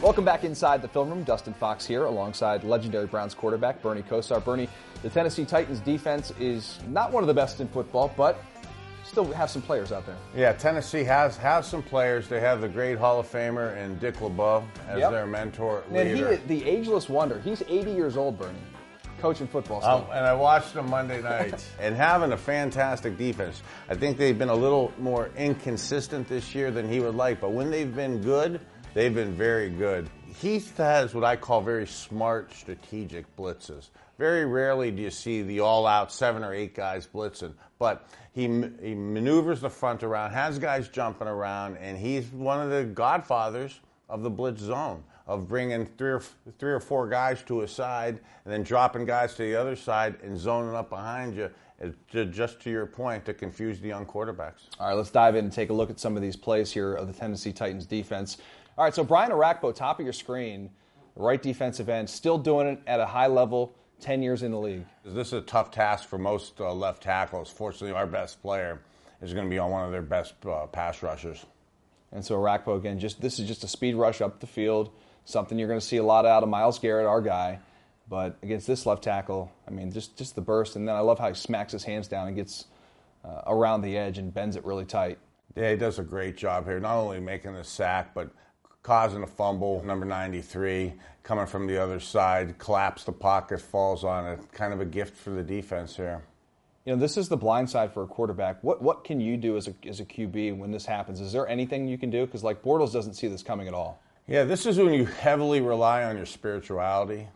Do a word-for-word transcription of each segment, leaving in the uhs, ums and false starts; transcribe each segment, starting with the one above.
Welcome back inside the film room. Dustin Fox here alongside legendary Browns quarterback Bernie Kosar. Bernie, the Tennessee Titans defense is not one of the best in football, but still have some players out there. Yeah, Tennessee has, has some players. They have the great Hall of Famer and Dick LeBeau as yep. their mentor and leader. And he, the ageless wonder. He's eighty years old, Bernie, coaching football still. Um, and I watched them Monday night. And having a fantastic defense. I think they've been a little more inconsistent this year than he would like, but when they've been good, they've been very good. He has what I call very smart, strategic blitzes. Very rarely do you see the all-out seven or eight guys blitzing, but he, he maneuvers the front around, has guys jumping around, and he's one of the godfathers of the blitz zone, of bringing three or, three or four guys to a side and then dropping guys to the other side and zoning up behind you, to, just to your point, to confuse the young quarterbacks. All right, let's dive in and take a look at some of these plays here of the Tennessee Titans defense. All right, so Brian Orakpo, top of your screen, right defensive end, still doing it at a high level, ten years in the league. This is a tough task for most uh, left tackles. Fortunately, our best player is going to be on one of their best uh, pass rushers. And so Orakpo, again, just this is just a speed rush up the field, something you're going to see a lot out of Myles Garrett, our guy. But against this left tackle, I mean, just, just the burst. And then I love how he smacks his hands down and gets uh, around the edge and bends it really tight. Yeah, he does a great job here, not only making the sack, but causing a fumble. Number ninety-three, coming from the other side, collapse the pocket, falls on it. Kind of a gift for the defense here. You know, this is the blind side for a quarterback. What what can you do as a as a Q B when this happens? Is there anything you can do? Because, like, Bortles doesn't see this coming at all. Yeah, this is when you heavily rely on your spirituality.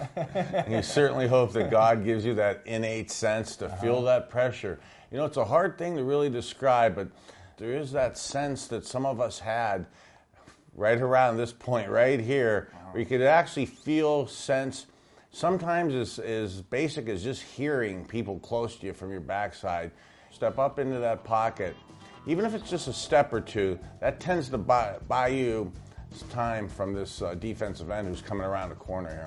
And you certainly hope that God gives you that innate sense to uh-huh. feel that pressure. You know, it's a hard thing to really describe, but there is that sense that some of us had right around this point right here, where you could actually feel, sense, sometimes as, as basic as just hearing people close to you from your backside. Step up into that pocket. Even if it's just a step or two, that tends to buy, buy you time from this uh, defensive end who's coming around the corner here.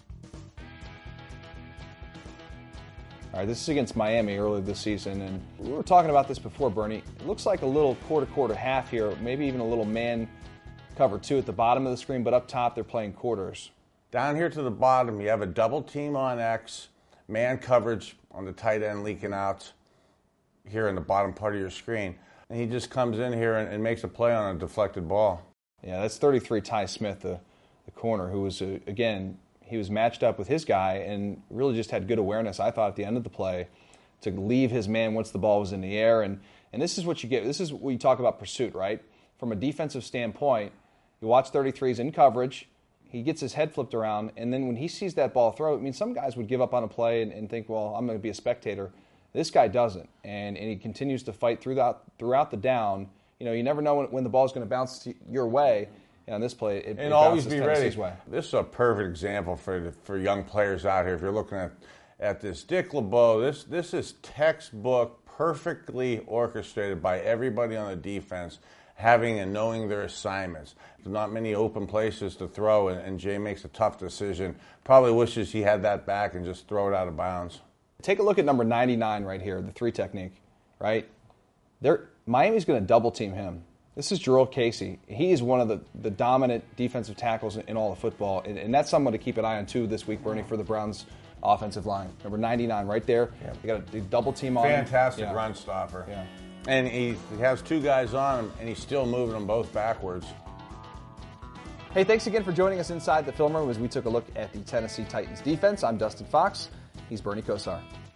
All right, this is against Miami earlier this season, and we were talking about this before, Bernie. It looks like a little quarter-quarter half here, maybe even a little man cover two at the bottom of the screen, but up top they're playing quarters. Down here to the bottom, you have a double team on X, man coverage on the tight end leaking out here in the bottom part of your screen. And he just comes in here and, and makes a play on a deflected ball. Yeah, that's thirty-three Ty Smith, the, the corner, who was, uh, again, he was matched up with his guy and really just had good awareness, I thought, at the end of the play to leave his man once the ball was in the air. And, and this is what you get. This is what you talk about pursuit, right? From a defensive standpoint, you watch thirty-threes in coverage, he gets his head flipped around, and then when he sees that ball throw, I mean, some guys would give up on a play and, and think, well, I'm going to be a spectator. This guy doesn't, and, and he continues to fight throughout, throughout the down. You know, you never know when, when the ball's going to bounce your way. And on this play, it, and it always bounces be Tennessee's ready. way. This is a perfect example for the, for young players out here. If you're looking at at this Dick LeBeau, this this is textbook, perfectly orchestrated by everybody on the defense, having and knowing their assignments. There's not many open places to throw, and, and Jay makes a tough decision. Probably wishes he had that back and just throw it out of bounds. Take a look at number ninety-nine right here, the three technique, right? They're, Miami's going to double team him. This is Jurrell Casey. He is one of the, the dominant defensive tackles in, in all of football, and, and that's someone to keep an eye on, too, this week, Bernie, for the Browns' offensive line. Number ninety-nine right there. Yeah. You got a double team on him. Fantastic Yeah. run stopper. Yeah. And he, he has two guys on him, and he's still moving them both backwards. Hey, thanks again for joining us inside the film room as we took a look at the Tennessee Titans defense. I'm Dustin Fox. He's Bernie Kosar.